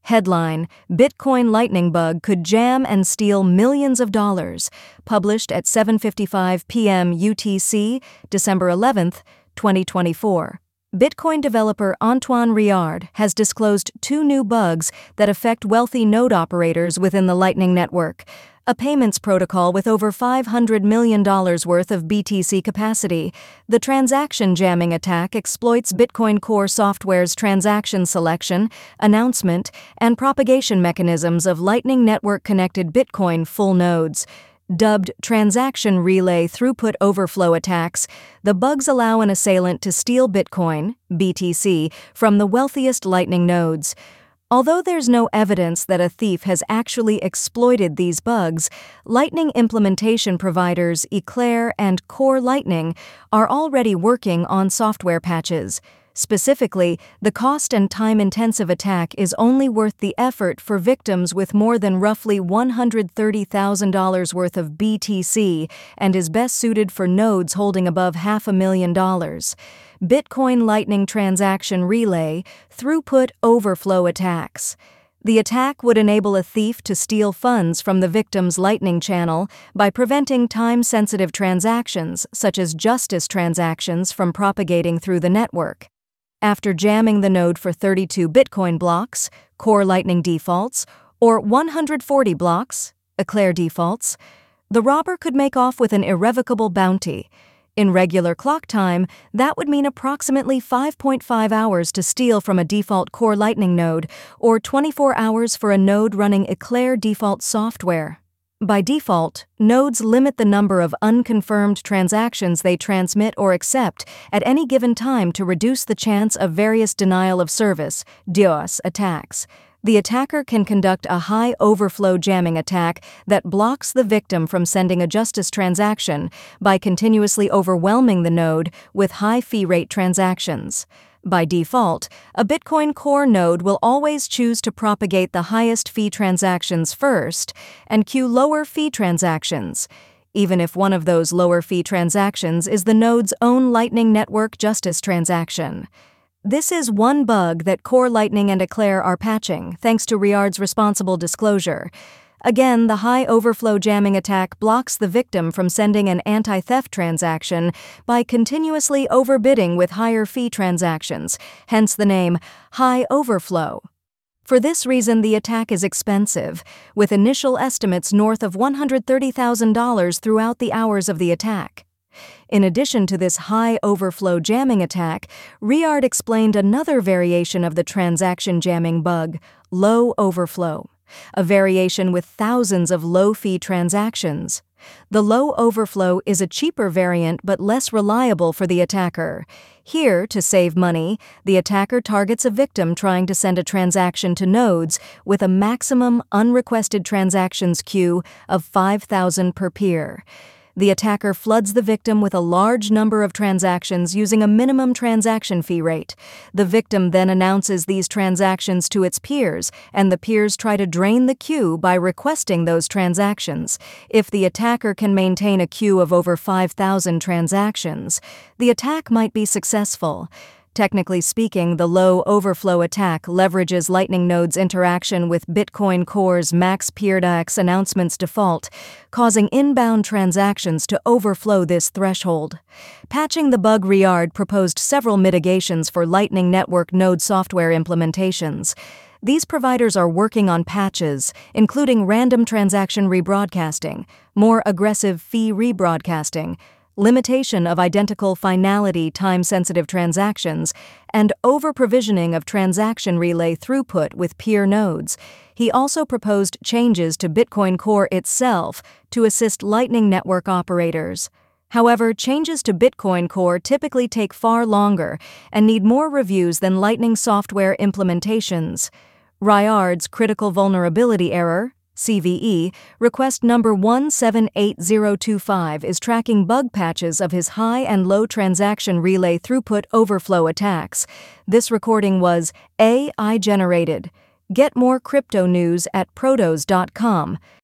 Headline: Bitcoin Lightning Bug Could Jam and Steal Millions of Dollars. Published at 7:55 p.m. UTC, December 11, 2024. Bitcoin developer Antoine Riard has disclosed two new bugs that affect wealthy node operators within the Lightning Network, a payments protocol with over $500 million worth of BTC capacity. The transaction jamming attack exploits Bitcoin Core software's transaction selection, announcement, and propagation mechanisms of Lightning Network-connected Bitcoin full nodes. Dubbed transaction relay throughput overflow attacks, the bugs allow an assailant to steal Bitcoin, BTC, from the wealthiest Lightning nodes. Although there's no evidence that a thief has actually exploited these bugs, Lightning implementation providers Eclair and Core Lightning are already working on software patches. Specifically, the cost and time-intensive attack is only worth the effort for victims with more than roughly $130,000 worth of BTC and is best suited for nodes holding above $500,000. Bitcoin Lightning Transaction Relay Throughput Overflow Attacks. The attack would enable a thief to steal funds from the victim's Lightning channel by preventing time-sensitive transactions, such as justice transactions, from propagating through the network. After jamming the node for 32 Bitcoin blocks, Core Lightning defaults, or 140 blocks, Eclair defaults, the robber could make off with an irrevocable bounty. In regular clock time, that would mean approximately 5.5 hours to steal from a default Core Lightning node, or 24 hours for a node running Eclair default software. By default, nodes limit the number of unconfirmed transactions they transmit or accept at any given time to reduce the chance of various denial of service (DDoS) attacks. The attacker can conduct a high overflow jamming attack that blocks the victim from sending a justice transaction by continuously overwhelming the node with high fee rate transactions. By default, a Bitcoin Core node will always choose to propagate the highest fee transactions first and queue lower fee transactions, even if one of those lower fee transactions is the node's own Lightning Network justice transaction. This is one bug that Core Lightning and Eclair are patching, thanks to Riard's responsible disclosure. Again, the high overflow jamming attack blocks the victim from sending an anti-theft transaction by continuously overbidding with higher fee transactions, hence the name high overflow. For this reason, the attack is expensive, with initial estimates north of $130,000 throughout the hours of the attack. In addition to this high overflow jamming attack, Riard explained another variation of the transaction jamming bug, low overflow, a variation with thousands of low-fee transactions. The low overflow is a cheaper variant but less reliable for the attacker. Here, to save money, the attacker targets a victim trying to send a transaction to nodes with a maximum unrequested transactions queue of 5,000 per peer. The attacker floods the victim with a large number of transactions using a minimum transaction fee rate. The victim then announces these transactions to its peers, and the peers try to drain the queue by requesting those transactions. If the attacker can maintain a queue of over 5,000 transactions, the attack might be successful. Technically speaking, the low overflow attack leverages Lightning node's interaction with Bitcoin Core's max PeerDAX announcements default, causing inbound transactions to overflow this threshold. Patching the bug, Riard proposed several mitigations for Lightning Network node software implementations. These providers are working on patches, including random transaction rebroadcasting, more aggressive fee rebroadcasting, limitation of identical finality time-sensitive transactions, and over-provisioning of transaction relay throughput with peer nodes. He also proposed changes to Bitcoin Core itself to assist Lightning Network operators. However, changes to Bitcoin Core typically take far longer and need more reviews than Lightning software implementations. Riard's critical vulnerability error, CVE, request number 178025 is tracking bug patches of his high and low transaction relay throughput overflow attacks. This recording was AI generated. Get more crypto news at protos.com.